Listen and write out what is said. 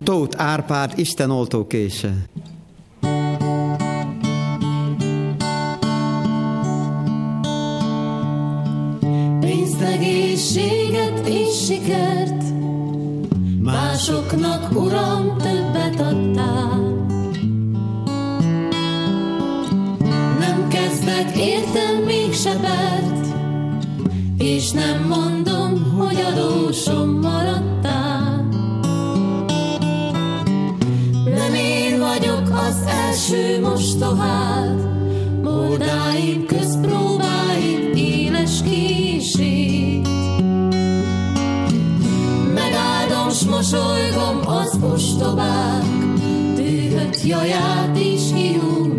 Tóth Árpád Isten oltókése. Pénzt, egészséget és sikert, másoknak, Uram, többet adtál. Nem kezdek, értem mégse pert, és nem mondom, hogy adósom maradtál. Nem én vagyok az első mostohád, mordáim, közpróbáim, éles kését. Megáldom, s mosolygom az ostobák, dühött jaját és hiú